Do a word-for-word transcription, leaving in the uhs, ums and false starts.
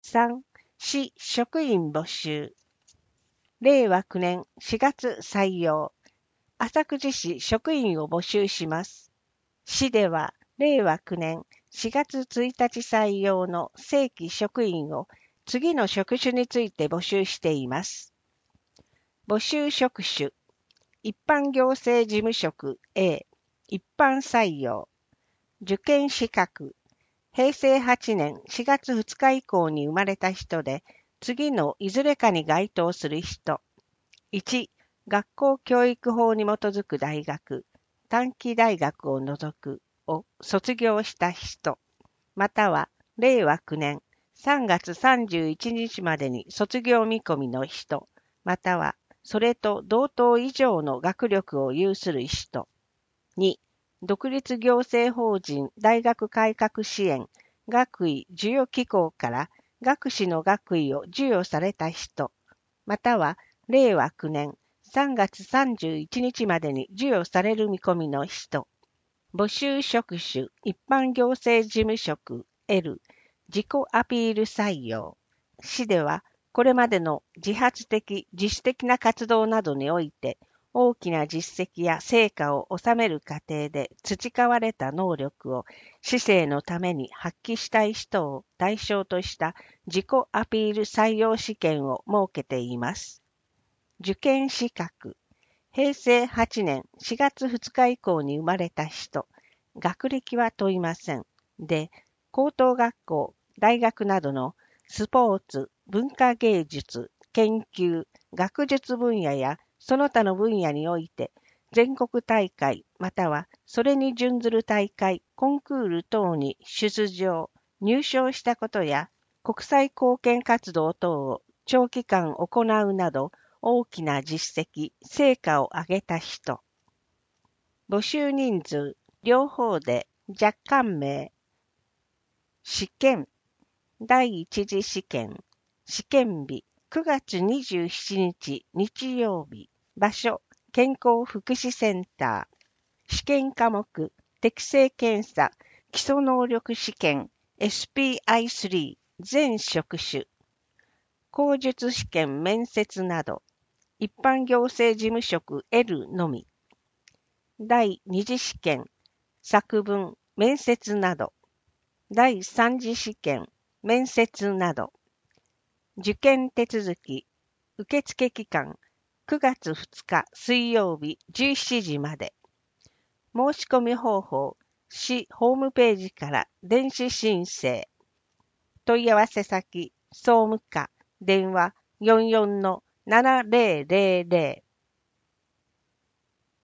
さん、市職員募集。れいわきゅうねんしがつ採用。浅口市職員を募集します。市では、れいわきゅうねんしがつついたち採用の正規職員を次の職種について募集しています。募集職種。一般行政事務職 A、一般採用。受験資格。へいせいはちねんしがつふつか以降に生まれた人で、次のいずれかに該当する人。いち、学校教育法に基づく大学、短期大学を除くを卒業した人、またはれいわきゅうねんさんがつさんじゅういちにちまでに卒業見込みの人、またはそれと同等以上の学力を有する人。に、独立行政法人大学改革支援学位授与機構から学士の学位を授与された人、またはれいわきゅうねんさんがつさんじゅういちにちまでに授与される見込みの人。募集職種一般行政事務職 L 自己アピール採用。市ではこれまでの自発的自主的な活動などにおいて大きな実績や成果を収める過程で培われた能力を市政のために発揮したい人を対象とした自己アピール採用試験を設けています。受験資格。へいせいはちねんしがつふつか以降に生まれた人。学歴は問いません。で、高等学校、大学などのスポーツ、文化芸術、研究、学術分野やその他の分野において、全国大会またはそれに準ずる大会、コンクール等に出場、入賞したことや、国際貢献活動等を長期間行うなど、大きな実績、成果を上げた人。募集人数、両方で若干名。試験。第一次試験。試験日、くがつにじゅうしちにち日曜日。場所、健康福祉センター。試験科目、適性検査、基礎能力試験、エスピーアイスリー、全職種。口述試験面接など。一般行政事務職 L のみ。第二次試験、作文、面接など。第三次試験、面接など。受験手続き、受付期間、くがつふつか水曜日じゅうしちじまで。申し込み方法、市ホームページから電子申請。問い合わせ先、総務課、電話よんじゅうのななぜろぜろぜろ。